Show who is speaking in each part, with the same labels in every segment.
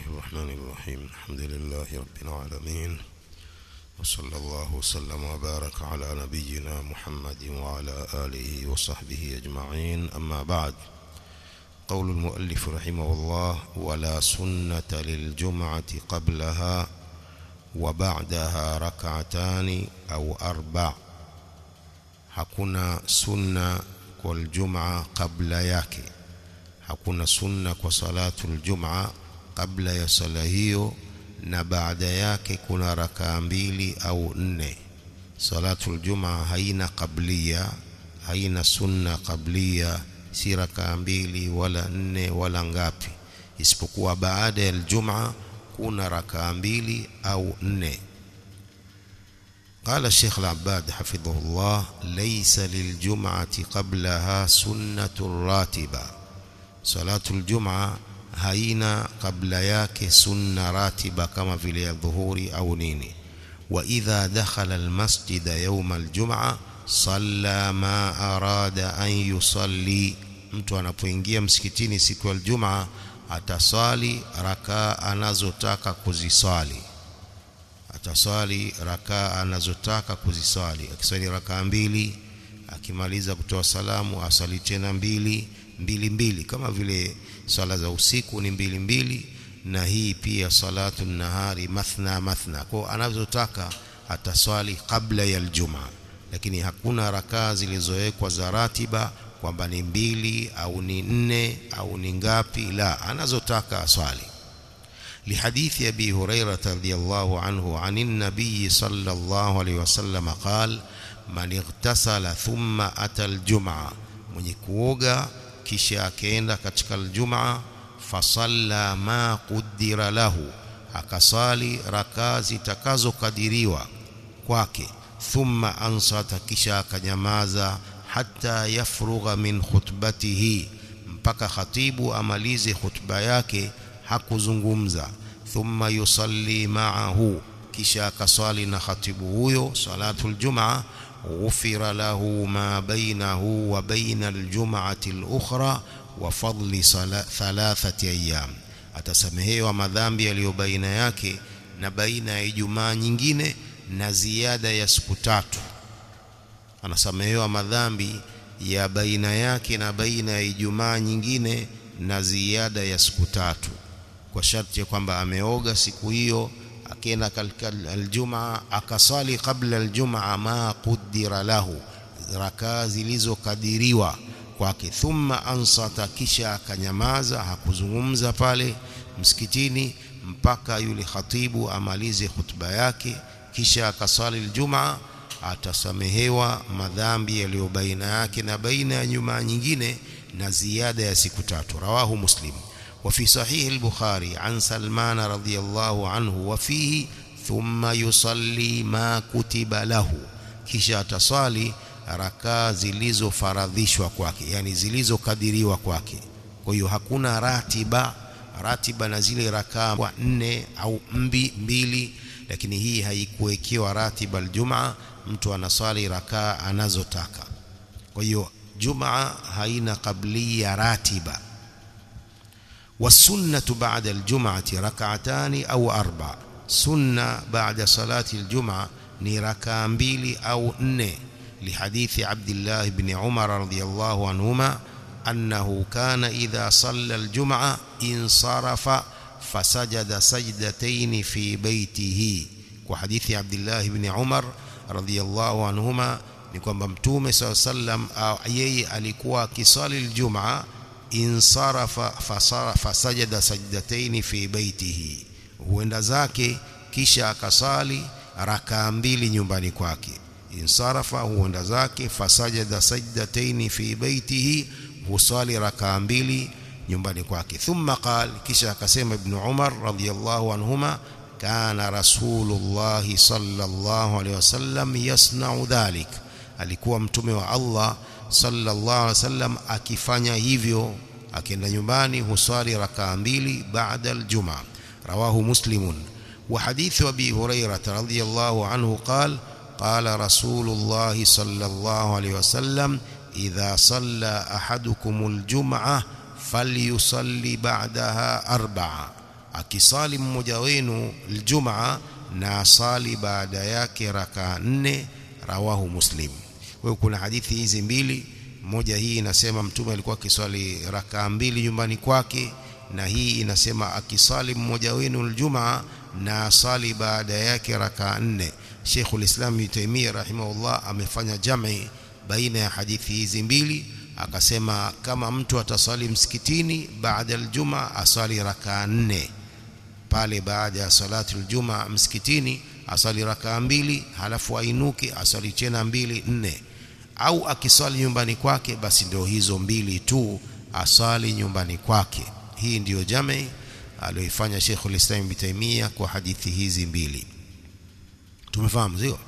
Speaker 1: الرحمن الرحيم. الحمد لله رب العالمين، وصلى الله وسلم وبارك على نبينا محمد وعلى آله وصحبه أجمعين. أما بعد، قول المؤلف رحمه الله: ولا سنة للجمعة قبلها وبعدها ركعتان أو أربع. hakuna sunna kwa الجمعة kabla yake, hakuna sunna kwa salatul jum'a kabla ya sala hiyo, na baada yake kuna rakaa mbili au nne. Salatul jum'a haina qabliya, haina sunna qabliya, si rakaa mbili wala nne wala ngapi, isipokuwa baada ya aljum'a kuna rakaa mbili au nne. قال الشيخ العباد حفظه الله: ليس للجمعة قبلها سنة راتبة. صلاة الجمعة haina kabla yake sunna ratiba kama vile ya dhuhuri au nini. Wa idha dakhala almasjid yawm aljum'a salla ma arada an yusalli. Mtu anapoingia msikitini siku ya aljum'a atasali rakaa anazotaka kuzisali, atasali rakaa anazotaka kuzisali. Akisali rakaa mbili, akimaliza kutoa salamu asali tena mbili mbili, kama vile sala za usiku ni mbili mbili, na hii pia salatu nahari mathna mathna. Kwa anazotaka ataswali kabla ya aljum'a, lakini hakuna rakaa zilizowekwa za ratiba kwamba ni mbili au ni nne au ni ngapi, la, anazotaka aswali. لحديث أبي هريرة رضي الله عنه عن النبي صلى الله عليه وسلم قال: من اغتسل ثم أتى الجمعة، mwenye kuoga kisha akaenda katika aljum'a, fasalla ma qaddara lahu, akasali rakaa zitakazokadiriwa kwake, thumma ansata, kisha akanyamaza, hatta yafrugha min khutbatihi, mpaka khatibu amalize khutba yake, hakuzungumza. Thumma yusalli ma'ahu, kisha akasali na khatibu huyo salatul jum'a. غفر له ما بينه وبين الجمعة الأخرى وفضل 3 أيام. atasamehewa madhambi yaliyo baina yake na baina ya Ijumaa nyingine na ziada ya siku 3. Anasamehewa madhambi ya baina yake na baina ya Ijumaa nyingine na ziada ya siku 3, kwa sharti kwamba ameoga siku hiyo, akaenda katika aljum'a, akasali kabla aljum'a ma qaddara lahu, rakaa zilizokadiriwa kwake. Thumma ansata, kisha akanyamaza, hakuzungumza pale msikitini mpaka yule khatibu amalize khutba yake, kisha akasali aljum'a. Atasamehewa madhambi yaliyo baina yake na baina ya Ijumaa nyingine na ziada ya siku 3. Rawahu Muslim. وفي صحيح البخاري عن سلمان رضي الله عنه وفيه: ثم يصلي ما كتب له، kisha atasali rakaa zilizofaradhishwa kwake, yani zilizokadiriwa kwake. Kwa hiyo hakuna ratiba na zile rakaa 4 au 2, lakini hii haikuwekewa ratiba aljum'a, mtu anasali rakaa anazotaka. Kwa hiyo Jumaa haina qabliya ratiba. والسنة بعد الجمعة ركعتان أو 4. سنة بعد صلاة الجمعة ni rakaa 2 au 4. لحديث عبد الله بن عمر رضي الله عنهما أنه كان إذا صلى الجمعة انصرف فسجد سجدتين في بيته. وحديث عبد الله بن عمر رضي الله عنهما ni kwamba Mtume sallam yeye alikuwa akisali aljum'a, insarafa fasajada sajdataini fi baitihi, huenda zake kisha akasali rakaa 2 nyumbani kwake. Insarafa, huenda zake, fasajada sajdataini fi baitihi, husali rakaa 2 nyumbani kwake. Thumma qala, kisha akasema Ibn Umar radhiyallahu anhuma: kana Rasulullah sallallahu alayhi wasallam yasna'u dhalik, alikuwa mtume wa Allah sallallahu alaihi wasallam akifanya hivyo, akienda nyumbani husali rakaa 2 baada aljum'a. Rawahu Muslimun. Wa hadithu Abi Hurairah radhiyallahu anhu qala: qala Rasulullah sallallahu alaihi wasallam: idha salla ahadukumul jum'ah falyusalli ba'daha 4. akisali mmoja wenu aljumaa na asali baada yake rakaa 4. Rawahu Muslim. Kwa kuna hadithi hizi mbili, moja hii inasema mtume alikuwa akiswali rakaa 2 nyumbani kwake, na hii inasema akisali mmoja wenu aljumaa na asali baada yake rakaa 4. Sheikhul Islam Ibn Taymiyyah rahimahullah amefanya jamii baina ya hadithi hizi mbili, akasema kama mtu atasali msikitini baada ya aljumaa asali rakaa 4 pale baada ya salatu aljumaa msikitini asali rakaa 2, halafu ainuke asali tena 2 4, au akisali nyumbani kwake basi ndio hizo 2 tu asali nyumbani kwake. Hii ndiyo jamii aliyoifanya Sheikhul Islam Ibn Taymiyyah kwa hadithi hizi mbili. Tumefahamu sio?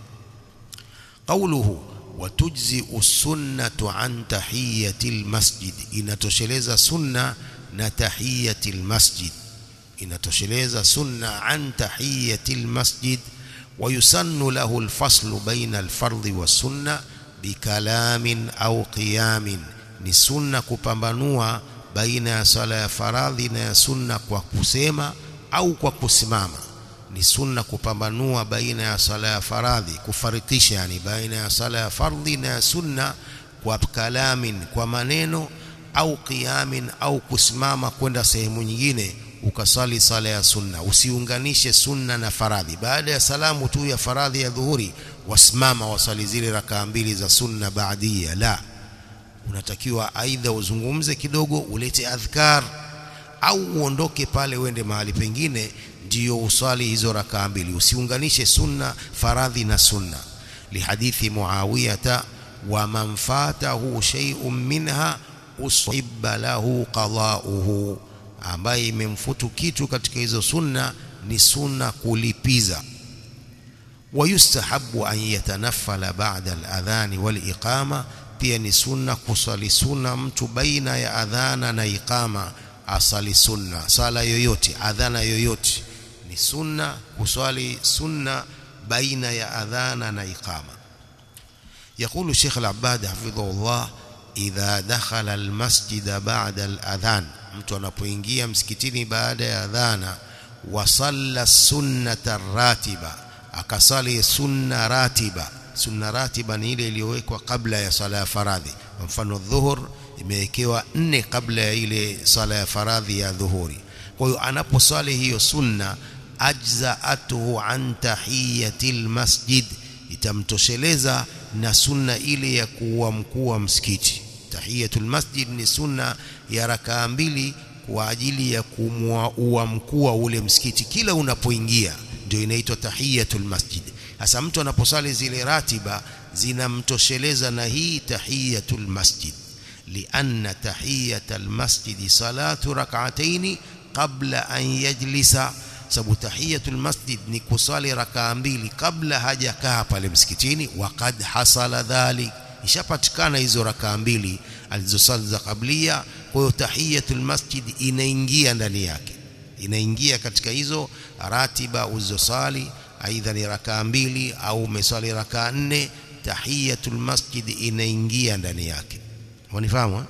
Speaker 1: Qawluhu watujzi usunnatu an tahiyatil masjid, inatosheleza sunna na tahiyatil masjid, inatosheleza sunna an tahiyatil masjid. ويسن له الفصل بين الفرض والسنة بكلام أو قيام. ni sunna kupambanua baina ya sala ya faradhi na ya sunna kwa kusema au kwa kusimama. Ni sunna kupambanua baina ya sala ya faradhi, kufarikisha yani baina ya sala ya fardhi na ya sunna kwa kalamin, kwa maneno, au qiyamin, au kusimama kwenda sehemu nyingine ukasali sala ya sunna. Usiunganishe sunna na faradhi. Baada ya salamu tu ya faradhi ya dhuhuri wasimama wasali zile rakaa 2 za sunna baadia, la, unatakiwa aidha uzungumze kidogo, ulete adhkar, au uondoke pale uende mahali pengine ndio usali hizo rakaa 2. Usiunganishe sunna, faradhi na sunna. Lihadithi Muawiyah, wa man fatahu shay'un minha usibba lahu qada'uhu, ambaye imemfutu kitu katika hizo sunna ni sunna kulipiza. Wayustahabu an yatanaffala ba'da al-adhan wal-iqama, pia ni sunna kusali sunna mtu baina ya adhana na iqama asali sunna. Sala yoyote, adhana yoyote, ni sunna kusali sunna baina ya adhana na iqama. يقول الشيخ العباد حفظه الله إذا دخل المسجد بعد الأذان, mtu anapoingia msikitini baada ya adhana, wasalla sunnata ratiba, akasali sunna ratiba. Sunna ratiba ni ile iliyowekwa kabla ya sala ya faradhi. Kwa mfano dhuhur imewekewa 4 kabla ya ile sala ya faradhi ya dhuhuri. Kwa hiyo anaposali hiyo sunna, ajza'atuhu an tahiyatil masjid, itamtosheleza na sunna ile ya kuwa mkuu wa msikiti. Tahiyatul masjid ni sunna ya rakaa 2 kwa ajili ya kumwa mkuu wa ule msikiti kila unapoingia, ndio inaitwa tahiyatul masjid. Hasa mtu anaposali zile ratiba zinamtosheleza na hii tahiyatul masjid, lianna tahiyatul masjid salatu rak'atayn qabla an yajlisa. Sababu tahiyatul masjid ni kusali rakaa 2 kabla hajakaa pale msikitini. Waqad hasala dhalik, ishapatikana hizo rakaa 2 alizosali za kablia. Kwa hiyo tahiyatul masjid inaingia ndani yake, inaingia katika hizo ratiba uzosali, aidha ni rakaa 2 au umesali rakaa 4, tahiyatul masjid inaingia ndani yake. Wanifahamu?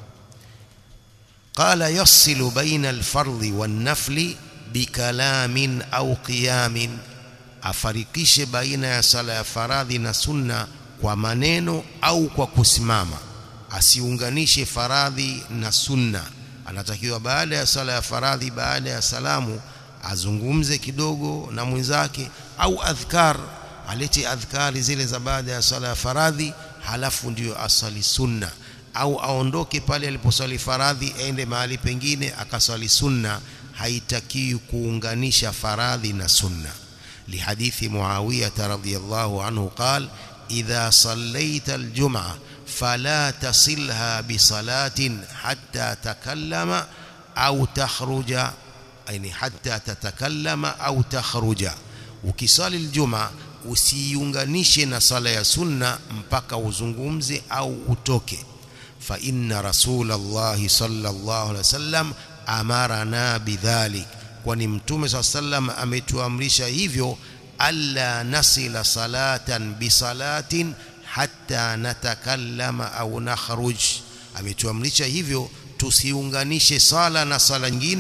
Speaker 1: Qala yasilu baina al-fardhi wan-nafli bikalamin au qiyamin, afarikishe baina ya sala ya faradhi na sunna kwa maneno au kwa kusimama. Asiunganishe faradhi na sunna. Anatakiwa baada ya sala ya faradhi, baada ya salamu, azungumze kidogo na mwenzake, au adhkar, alete adhkari zile za baada ya sala ya faradhi, halafu ndio asali sunna. Au aondoke pale aliposali faradhi aende mahali pengine akasali sunna. Haitakiwi kuunganisha faradhi na sunna. Lihadithi Muawiyah radhiyallahu anhu qala idha sallaita aljum'a fala tasilha bisalatin hatta takallama au takhruja, yani hatta tatakallama au takhruja. Ukisali aljum'a usiunganishe na sala ya sunna mpaka uzungumze au utoke. Fa inna Rasulullah sallallahu alaihi wasallam amarana bidhalik, kwani mtume sallam ametuamrisha hivyo. Alla nasila salatan bisalatin hatta natakallama au nakhruj, ametuamrisha hivyo tusiunganishe sala na sala nyingine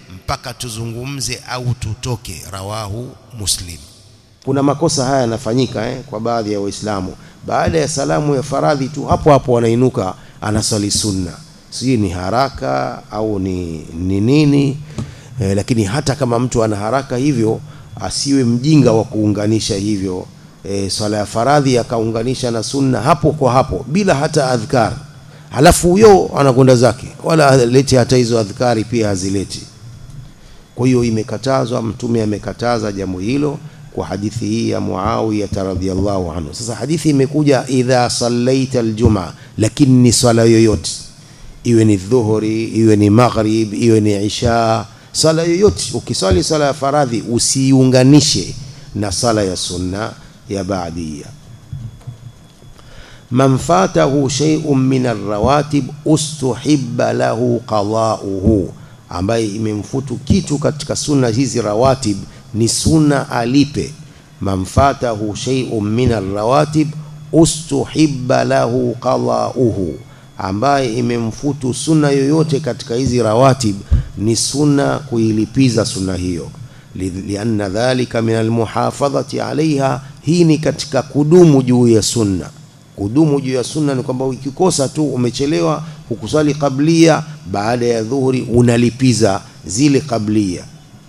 Speaker 1: mpaka tuzungumze au tutoke. Rawahu Muslim.
Speaker 2: Kuna makosa haya yanafanyika kwa baadhi ya Waislamu. Baada ya salamu ya faradhi tu hapo hapo wanainuka anasali sunna. Sijui ni haraka au ni nini. Lakini hata kama mtu ana haraka hivyo, asiwe mjinga wa kuunganisha hivyo. Swala ya faradhi akaunganisha na sunna hapo kwa hapo bila hata adhkar. Halafu huyo anakwenda zake, wala alete hata hizo adhkari pia hazileti. Kwa hiyo imekatazwa, Mtume amekataza jambo hilo kwa hadithi hii ya Muawiya radhiyallahu anhu. Sasa hadithi imekuja idha sallaita aljum'a, lakini ni swala yoyote, iwe ni dhuhuri, iwe ni maghrib, iwe ni isha, sala yoyote. Ukisali sala ya faradhi usiunganishe na sala ya sunna ya ba'diyya. Man fatahu shay'un min ar-rawatib ustuhibba lahu qada'uhu, ambaye imemfutu kitu katika sunna hizi rawatib ni sunna alipe. Man fatahu shay'un min ar-rawatib ustuhibba lahu qada'uhu, ambaye imemfutu sunna yoyote katika hizi rawatib ni sunna kuilipiza sunna hiyo. Lianna dhalika min almuhafadhati alaiha, hii ni katika kudumu juu ya sunna. Kudumu juu ya sunna ni kwamba ukikosa tu, umechelewa hukusali qablia, baada ya dhuhuri unalipiza zile qablia.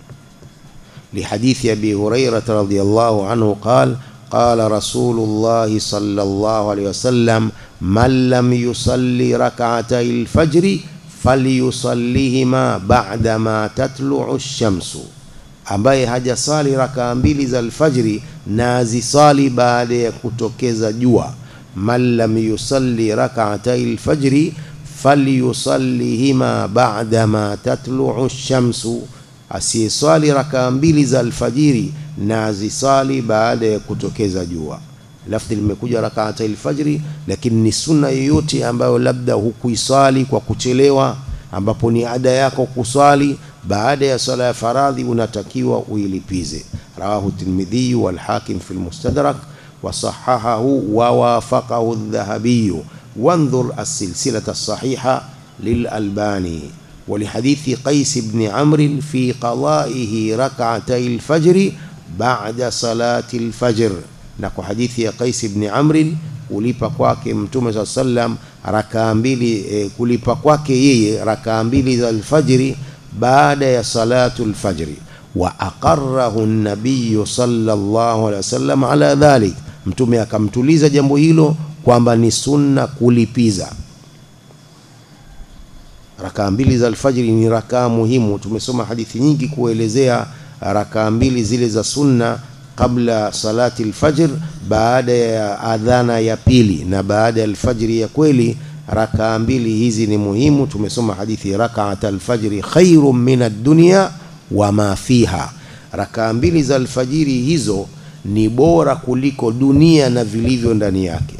Speaker 2: Lihadithi Abi Hurairah radhiyallahu anhu qala qala Rasulullah sallallahu alayhi wasallam man lam yusalli rak'atay al-fajr falyusallihima ba'da ma tatlu'u ash-shamsu, ambaye hajasali rakaa mbili za alfajri na azisali baada ya kutokeza jua. Man lam yusalli rak'atay al-fajr falyusallihima ba'da ma tatlu'u ash-shamsu, asiyesali rakaa mbili za alfajiri na azisali baada ya kutokeza jua. Lafzi limekuja rak'atay al-fajr, lakini ni sunna yoyote ambayo labda hukuisali kwa kuchelewa, ambapo ni ada yako kusali baada ya sala ya faradhi, unatakiwa uilipize. Rawahu Tirmidhi wal Hakim fi al-Mustadrak wa sahahahu wa wafaqahu adh-Dhahabi wanzur as-silsilah as-sahiha lil-Albani. ولحديث قيس بن عمرو في قضائه ركعتي الفجر بعد صلاة الفجر. نكو حديث يا قيس بن عمرو kulipa kwake Mtume صلى الله عليه وسلم rakaa mbili, kulipa kwake yeye rakaa mbili za alfajiri baada ya salatu alfajri. Wa aqarrahu an-nabiy sallallahu alayhi wasallam ala dhalik, Mtume akamtuliza jambo hilo kwamba ni sunna kulipiza. Rakaa mbili za alfajiri ni rakaa muhimu. Tumesoma hadithi nyingi kuelezea rakaa mbili zile za sunna kabla salati alfajr, baada ya adhana ya pili na baada ya alfajiri ya kweli. Rakaa mbili hizi ni muhimu. Tumesoma hadithi rak'at alfajri khairun min ad-dunya wa ma fiha, rakaa mbili za alfajiri hizo ni bora kuliko dunia na vilivyo ndani yake.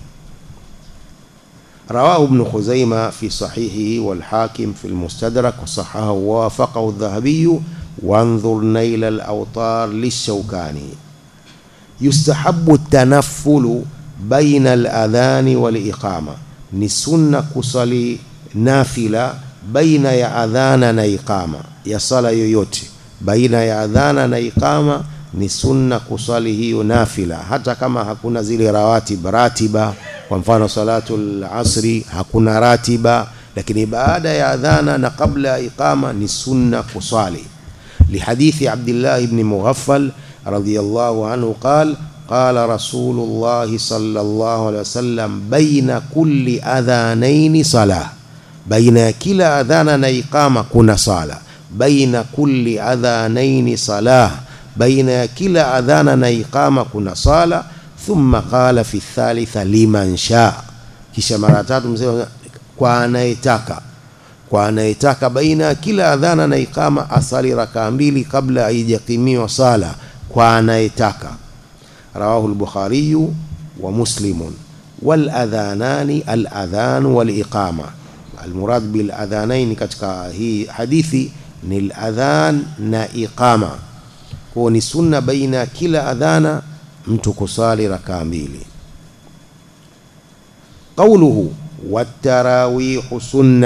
Speaker 2: رواه ابن خزيمة في صحيحه والحاكم في المستدرك وصححه ووافقه الذهبي وانظر نيل الأوطار للشوكاني. يستحب التنفل بين الأذان والإقامة، نسنة كصلي نافلة بين يا أذان وإقامة، يا صلاة يوتي بين يا أذان وإقامة ni sunna kusali hiyo nafila, hata kama hakuna zile ratiba. Kwa mfano salatul asri hakuna ratiba, lakini baada ya adhana na kabla ya iqama ni sunna kusali. Lihadithi Abdullah ibn Mughaffal radhiyallahu anhu qala Rasulullah sallallahu alayhi wasallam baina kulli adhanaini salah, baina kila adhana na iqama kuna sala. Baina kulli adhanaini salah, baina kila adhana na iqama kuna sala. Thumma qala fi thalitha liman shaa, kisha mara tatu msema kwa anayetaka. Kwa anayetaka baina kila adhana na iqama asali rakaa mbili kabla haijakimiwa sala, kwa anayetaka. Rawahu al-Bukhari wa Muslim. Wal adhanani al adhan wal iqama, al murad bil adhanain katika hii hadithi ni al adhan na iqama. Kwa ni sunna baina kila adhana mtu kusali rakaa mbili. Qawluhu wat tarawih sunnah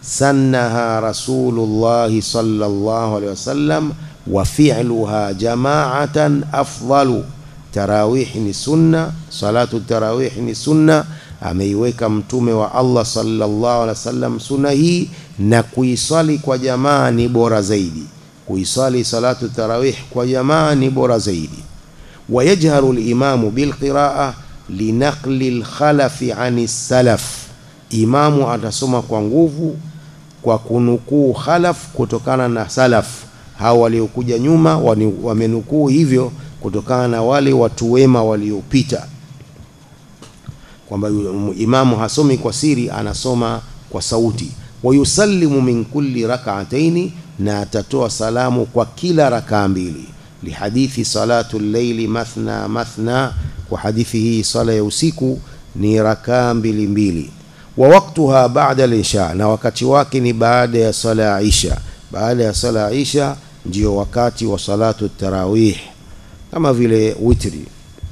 Speaker 2: سنها رسول الله صلى الله عليه وسلم وفعلها جماعة أفضل. تراويح ni sunna, salatu tarawih ni sunna, ameiweka mtume wa Allah sallallahu alaihi wasallam sunna hii, na kuisali kwa jamaa ni bora zaidi. Kuisali salatu tarawih kwa jamaa ni bora zaidi. ويجهر الإمام بالقراءة لنقل الخلف عن السلف. Imamu atasoma kwa nguvu kwa kunukuu khalaf kutokana na salaf, hao waliokuja nyuma wamenukuu hivyo kutokana na wale watu wema waliopita, kwamba imamu hasomi kwa siri, anasoma kwa sauti. Wayusallimu min kulli rak'ataini, na atatoa salamu kwa kila rakaa mbili. Lihadithi salatu al-layli mathna mathna, kwa hadithi hii sala ya usiku ni rakaa mbili mbili. Wa waqtuha ba'da al-isha, na wakati wake ni baada ya sala ya isha. Baada ya sala ya isha ndio wakati wa salatu tarawih, kama vile witri.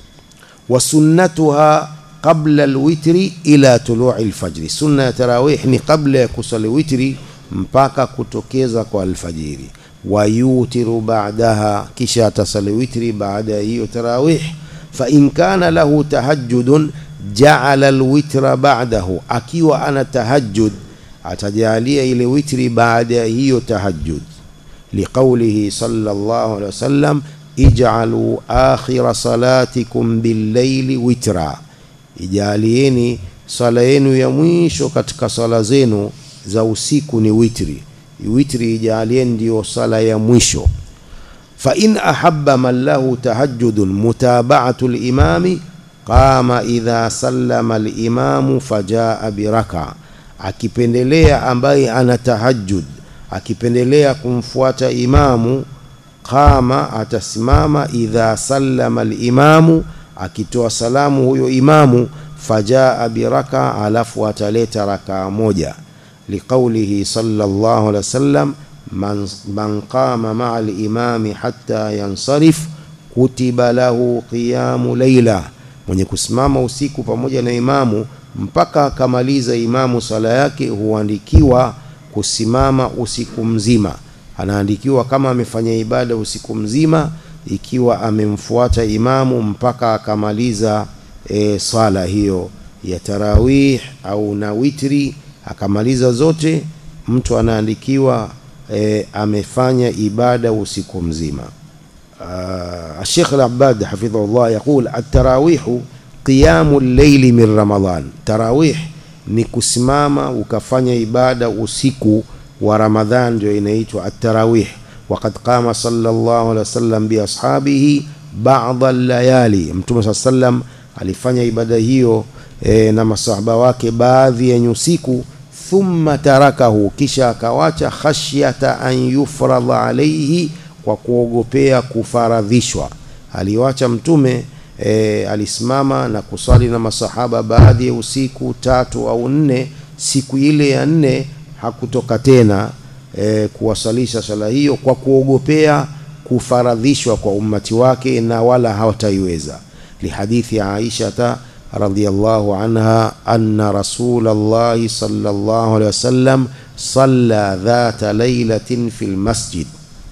Speaker 2: Wa sunnatuha qabla al-witri ila tulu'i al-fajr. Sunna ya tarawih ni kabla ya kusali witri mpaka kutokeza kwa alfajiri. Wa yutiru ba'daha, kisha atasali witri baada ya hiyo tarawih. Fa in kana lahu tahajjudun ja'ala al-witra ba'dahu, akiwa ana tahajjud atajalia ile witri baada ya hiyo tahajjud. Liqaulihi sallallahu alaihi wasallam ij'alu akhira salatikum bil-layli witra, ijalieni sala yenu ya mwisho katika sala zenu za usiku ni witri. Witri ijalieni ndio sala ya mwisho. Fa in ahabba man lahu tahajjudun mutaba'atu al-imami qama idha sallama al-imamu fajaa biraka, akipendelea ambaye ana tahajjud, akipendelea kumfuata imamu, qama atasimama, idha sallama al-imamu, akitoa salamu huyo imamu, fajaa biraka, alafu ataleta rakaa moja. Liqaulihi sallallahu alaihi wasallam man qama ma'a al-imami hatta yansarif kutiba lahu qiyamu layla, mwenye kusimama usiku pamoja na imamu mpaka akamaliza imamu sala yake huandikiwa kusimama usiku mzima. Anaandikiwa kama amefanya ibada usiku mzima ikiwa amemfuata imamu mpaka akamaliza sala hiyo ya tarawih au na witri, akamaliza zote, mtu anaandikiwa amefanya ibada usiku mzima. الشيخ العباد حفظه الله يقول التراويح قيام الليل من رمضان. تراويح ni kusimama ukafanya ibada usiku wa Ramadhan, ndio inaitwa at-tarawih. Waqad qama sallallahu alaihi wasallam bi ashabihi ba'd al-layali, Mtume sallam alifanya ibada hiyo na masahaba wake baadhi ya usiku. Thumma tarakahu, kisha akawacha, khashyata an yufradha alayhi, kwa kuogopea kufaradhishwa. Aliwacha Mtume alisimama na kusali na masahaba baadhi ya usiku 3 au 4. Siku ile ya 4 hakutoka tena kuwasalisha sala hiyo kwa kuogopea kufaradhishwa kwa ummati wake, na wala hawataiweza. Lihadithi Aisha radhiyallahu anha anna Rasulullah sallallahu alaihi wasallam salla dhata laylatin fil masjid,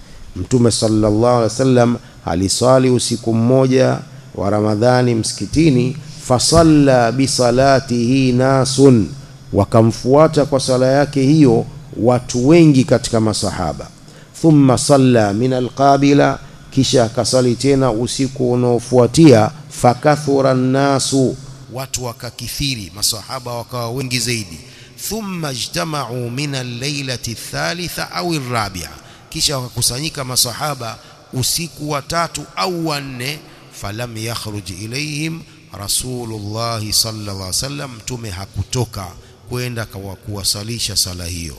Speaker 2: Mtume sallallahu alaihi wasallam alisali usiku mmoja wa Ramadhani msikitini. Fasalla bisalatihi nasun, wakamfuata kwa sala yake hiyo watu wengi katika masahaba. Thumma salla min alqabila, kisha akasali tena usiku unaofuatia. Fakathura nasu, watu wakakithiri, masahaba wakawa wengi zaidi. Thumma ijtama'u min al-lailati ath-thalitha au ar-rabi'a, kisha wakakusanyika masahaba usiku wa 3 au wa 4. Falam yakhruj ilayhim Rasulullah sallallahu alaihi wasallam, Mtume hakutoka kwenda kuwasalisha sala hiyo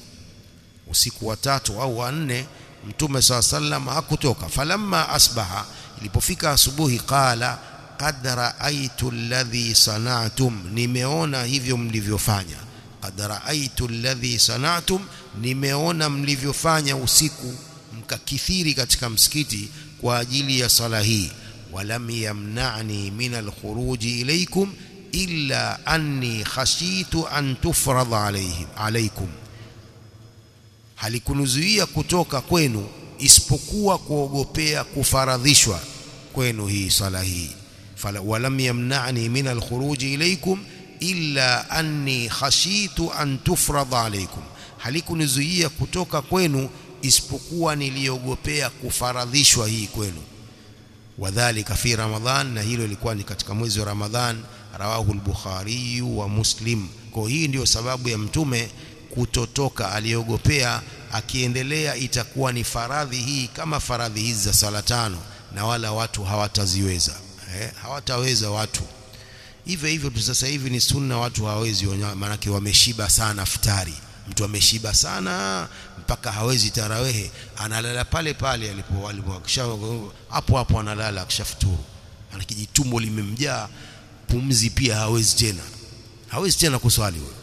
Speaker 2: usiku wa 3 au wa 4. Mtume sallallahu alaihi wasallam hakutoka. Falamma asbaha, ilipofika asubuhi, qala qad ra'aytu alladhi sana'tum, nimeona hivyo mlivyofanya. Qad ra'aytu alladhi sana'tum, nimeona mlivyofanya usiku, mkakithiri katika msikiti kwa ajili ya sala hii. Walam yamna'ni min al-khuruji ilaykum illa anni khashitu an tufrada alaykum,
Speaker 1: halikunuzuia kutoka kwenu isipokuwa kuogopea kufaradhishwa kwenu hii sala hii. Walam yamna'ni min al-khuruj ilaykum illa anni khashitu an tufrada alaykum, halikunuzuia kutoka kwenu isipokuwa niliogopea kufaradhishwa hii kwenu. Wadhālika fi Ramadhan, na hilo ilikuwa ni katika mwezi wa Ramadhan. Rawahu al-Bukhari wa Muslim. Kwa hii ndio sababu ya mtume kutotoka, aliogopea akiendelea itakuwa ni faradhi hii kama faradhi hizi za sala tano, na wala watu hawataziweza, hawataweza watu. Hivyo tu sasa hivi ni sunna, watu hawawezi, maana wameshiba sana futari. Mtu ameshiba sana mpaka hawezi tarawehe, analala pale pale hapo analala akishafuturu, maana kijitumbo limemjaa, pumzi pia hawezi tena kuswali wewe.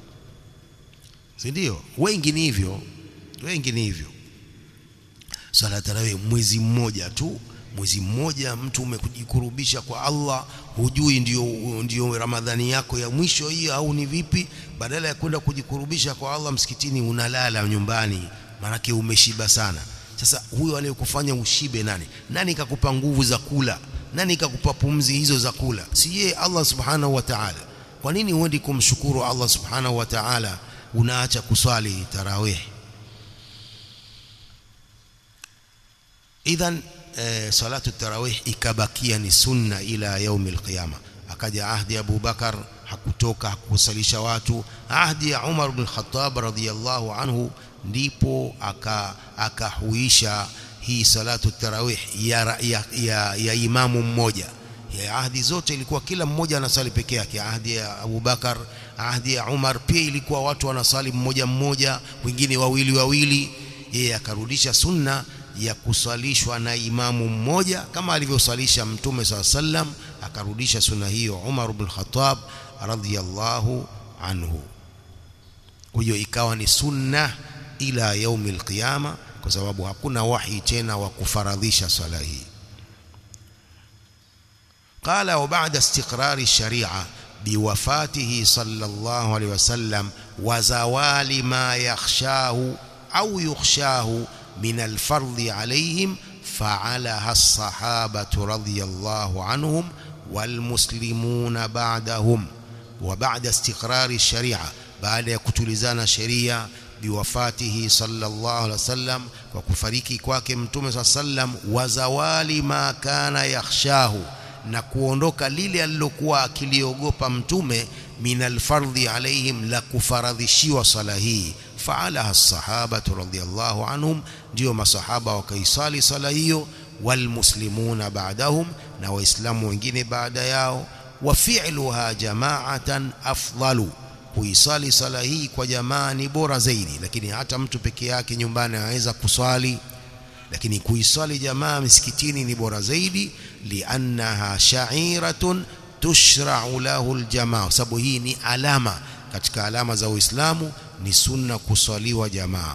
Speaker 1: Si ndio? Wengi ni hivyo. Swala tarawih mwezi mmoja mtu umekujikurubisha kwa Allah, hujui ndio Ramadhani yako ya mwisho hii au ni vipi. Badala ya kwenda kujikurubisha kwa Allah msikitini, unalala nyumbani, maana umeshiba sana. Sasa huyo aliyekufanya ushibe nani kakupa nguvu za kula? Nani kakupa pumzi hizo za kula? Si yeye Allah subhanahu wa ta'ala. Kwa nini uendi kumshukuru Allah subhanahu wa ta'ala unaacha kuswali tarawih? Idhan salatu tarawih ikabakia ni sunna ila yaumil qiyama. Akaja ahdi Abu Bakar, hakusalisha watu. Ahdi ya Umar bin Khattab radhiyallahu anhu, ndipo akahuisha hii salatu tarawih ya imamu mmoja. Ya ahdi zote ilikuwa kila mmoja anasali peke yake. Ahdi ya Abu Bakar, ahdi ya Umar pia ilikuwa watu wanasali mmoja, wengine wawili. Yeye akarudisha sunna ya kusalishwa na imamu mmoja kama alivyosalisha Mtume SAW, akarudisha sunna hiyo Umar bin Khattab radhiyallahu anhu. Kwa hiyo ikawa ni sunna ila yaumil qiyama, kwa sababu hakuna wahi tena wa kufaradhisha swala hii. Qala wa ba'da istiqrari sharia biwafatihi sallallahu alayhi wasallam wa zawali ma yakhshahu au yukhshahu من الفرض عليهم فعلها الصحابة رضي الله عنهم والمسلمون بعدهم. وبعد استقرار الشريعة، بعد كتلزان الشريعة بوفاته صلى الله عليه وسلم وكفريكي kwake Mtume صلى الله عليه وسلم وزوال ما كان يخشاه، na kuondoka lile alilokuwa akiliogopa Mtume min alfardhi alaihim, la kufaradhishiwa sala hii. Faalaha as-sahabatu radhiyallahu anhum, ndio masahaba wakaisali sala hiyo. Walmuslimuna ba'dahum, na waislamu wengine baada yao. Wa fi'luha jama'atan afdalu, kuisali sala hii kwa jamaa ni bora zaidi. Lakini hata mtu peke yake nyumbani anaweza kuswali, lakini kuisali jamaa misikitini ni bora zaidi. Liannaha sha'iratun tushra'u lahu aljamaa, sababu hii ni alama katika alama za Uislamu, ni sunna kuswaliwa jamaa.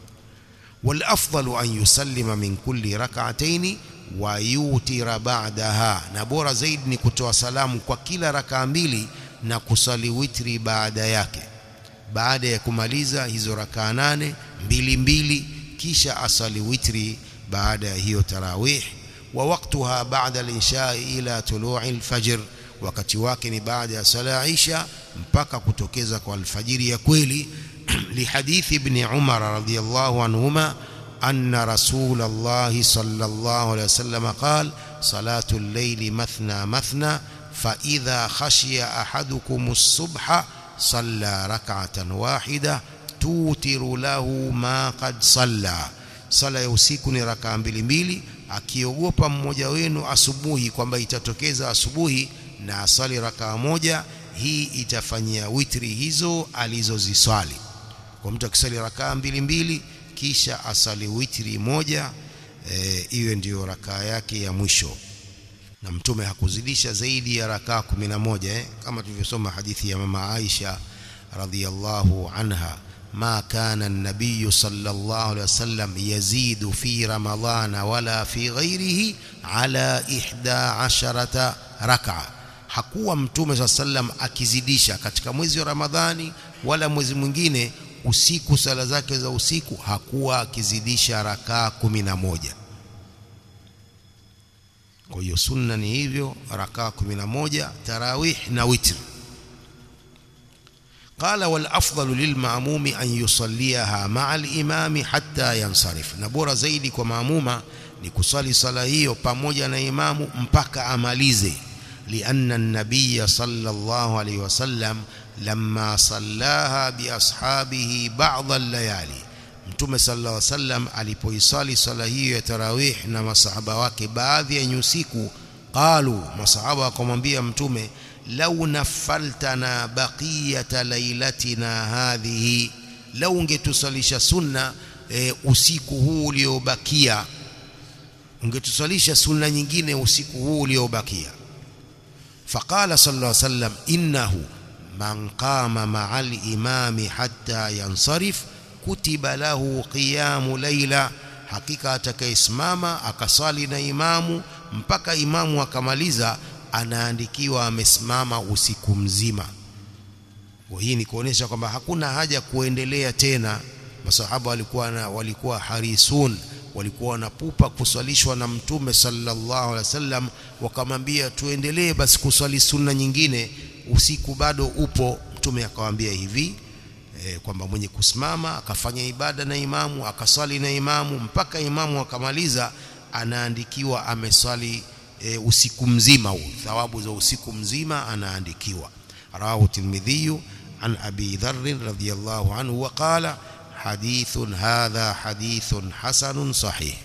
Speaker 1: Wal afdalu an yusallima min kulli rak'atayn wa yutira ba'daha, na bora zaidi ni kutoa salamu kwa kila rakaa mbili na kusali witri baada yake. Baada ya kumaliza hizo rakaa 8 mbili, kisha asali witri baada ya hiyo tarawih. Wa waqtuha ba'da al-isha ila tulu'i al-fajr, wakati wake ni baada ya sala isha mpaka kutokeza kwa alfajiri ya kweli. Lihadithi ibn Umar radhiyallahu anhuma anna Rasulullah sallallahu alayhi wasallam qala salatu al-layli mathna fa idha khashiya ahadukum as-subha salla rak'atan wahida tutiru lahu ma qad salla. Sala ya usiku ni rakaa mbili, akiogopa mmoja wenu asubuhi kwamba itatokeza asubuhi na asali rakaa moja, hii itafanyia witri hizo alizoziswali. Kwa mtu akisali rakaa mbili kisha asali witri moja, iwe ndiyo rakaa yake ya mwisho. Na Mtume hakuzidisha zaidi ya rakaa 11, kama tulivyosoma hadithi ya mama Aisha radhiyallahu anha, ما كان النبي صلى الله عليه وسلم يزيد في رمضان ولا في غيره على 11 ركعة. hakuwa Mtume صلى الله عليه وسلم akizidisha katika mwezi wa Ramadhani wala mwezi mwingine usiku, sala zake za usiku hakuwa akizidisha rakaa 11. Kwa hiyo sunna ni hivyo, rakaa 11 tarawih na witr. Qala wal afdalu lil ma'mumi an yusalliha ma'a al imami hatta yansarif, na bora zaidi kwa maamuma ni kusali sala hiyo pamoja na imamu mpaka amalize. Lianna an-nabiy sallallahu alayhi wasallam lamma sallaha bi ashabihi ba'd al-layali, Mtume sallallahu alayhi wasallam alipoisali sala hiyo ya tarawih na masahaba wake baadhi ya usiku, qalu, masahaba wakamwambia Mtume, law nafaltana baqiyata lailatina hadhihi, law ungetusalisha sunna usiku huu uliobakia, ungetusalisha sunna nyingine usiku huu uliobakia. Faqala sallallahu alayhi wasallam, innahu man qama ma'al imami hatta yansarif kutiba lahu qiyamu layla, hakika atakayesimama akasali na imamu mpaka imamu akamaliza anaandikiwa amesimama usiku mzima. Kwa hii ni kuonesha kwamba hakuna haja kuendelea tena. Masahaba walikuwa harisun, walikuwa wanapupa kusalishwa na Mtume sallallahu alaihi wasallam, wakamwambia tuendelee basi kusali sunna nyingine, usiku bado upo. Mtume akawaambia hivi kwamba mwenye kusimama akafanya ibada na imamu akasali na imamu mpaka imamu akamaliza anaandikiwa amesali usiku mzima, thawabu za usiku mzima anaandikiwa. Rawahu Tirmidhi an Abi Dharr radhiyallahu anhu wa qala hadithun hadha hadithun hasanun sahih.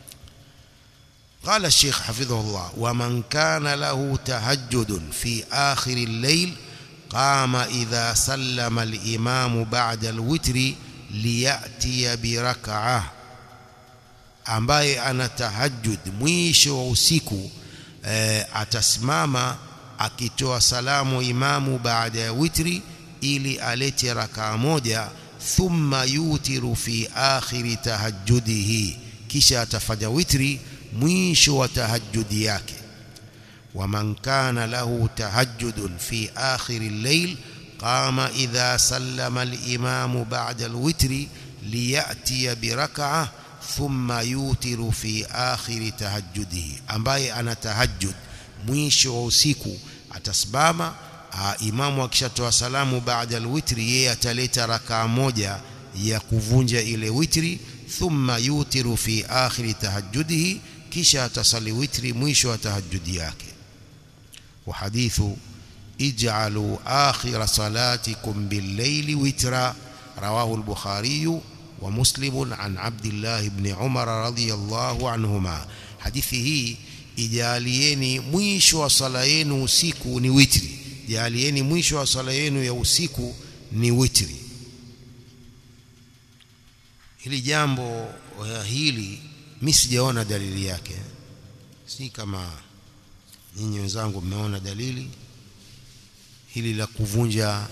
Speaker 1: قال الشيخ حفظه الله ومن كان له تهجد في آخر الليل قام إذا سلم الإمام بعد الوتر ليأتي بركعة, ambaye ana tahajjud mwisho wa usiku atasimama akitoa salamu imamu baada ya witri ili alete rakaa moja. Thumma yutiru fi akhiri tahajjudihi, kisha atafanya witri mwisho wa tahajjudi yake. ومن كان له تهجد في آخر الليل قام إذا سلم الإمام بعد الوتر ليأتي بركعة ثم يوتر في آخر تهجده, ambaye ana tahajjud mwisho wa usiku atasimama, imamu akishatoa salamu baada alwitri, yeye ataleta rakaa moja ya kuvunja ile witri. Thumma yutiru fi akhiri tahajjudihi, kisha atasali witri mwisho wa tahajjudi yake. Wa hadithu ij'alu akhira salatikum bil-layli witra, rawahu al-Bukhari wa Muslim an Abdullah ibn Umar radhiyallahu anhuma. Hadithi hii, ijalieni mwisho wa sala yenu usiku ni witri, jalieni mwisho wa sala yenu ya usiku ni witri. Hili jambo hili mimi sijaona dalili yake, si kama nyinyi wenzangu mmeona dalili hili la kuvunja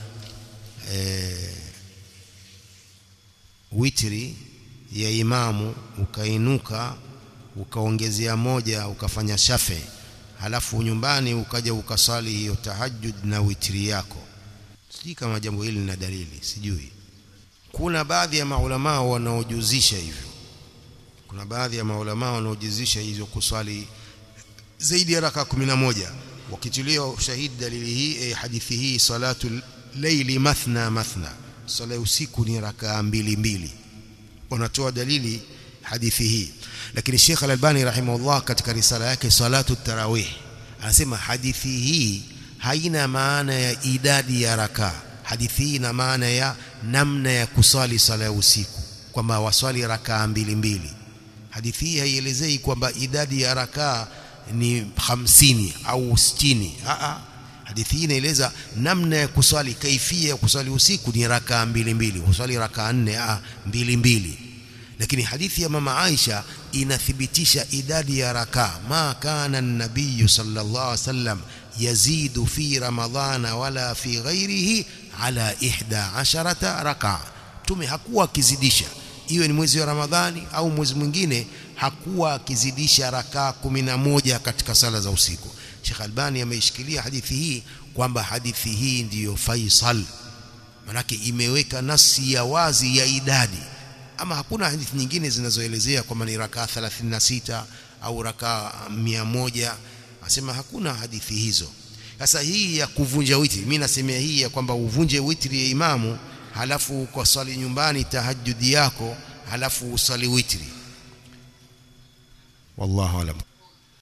Speaker 1: witri ya imamu ukainuka ukaongezea moja ukafanya shafe, halafu nyumbani ukaja ukasali hiyo tahajjud na witri yako. Sijui kama jambo hili lina dalili, sijui. Kuna baadhi ya maulama wanaojuzisha hivyo, kuna baadhi ya maulama wanaojuzisha hizo kusali zaidi ya raka 11, wakitilia ushahidi dalili hii hadithi hii, salatul layli mathna mathna, sala usiku ni raka mbili mbili, wanatoa dalili hadithi hii. Lakini Sheikh Al-Albani rahimahullah katika risala yake salatu tarawih anasema hadithi hii haina maana ya idadi ya raka. Hadithi hii ina maana ya namna ya kusali sala ya usiku, kwamba waswali raka mbili mbili. Hadithi hii haielezei kwamba idadi ya raka ni 50 au 60. Hadithi hii inaeleza namna ya kusali, kaifia ya kusali usiku ni raka mbili mbili, usali raka 4 mbili mbili. Lakini hadithi ya mama Aisha inathibitisha idadi ya raka. Ma kana an-nabiy sallallahu alaihi wasallam yazidu fi ramadhana wala fi ghairihi ala 11 raka. Tume hakuwa akizidisha, iwe ni mwezi wa Ramadhani au mwezi mwingine, hakuwa akizidisha raka 11 katika sala za usiku. Sheikh Albani ameishikilia hadithi hii kwamba hadithi hii ndiyo faisal, manake imeweka nasi ya wazi ya idadi. Ama hakuna hadithi nyingine zinazoelezea kwamba ni rakaa 36 au rakaa 100. Asema hakuna hadithi hizo. Sasa hii ya kuvunja witri, mimi nasemea hii ya kwamba uvunje witri ya imamu halafu kwa swali nyumbani tahajjudi yako halafu usali witri. Wallahu alam.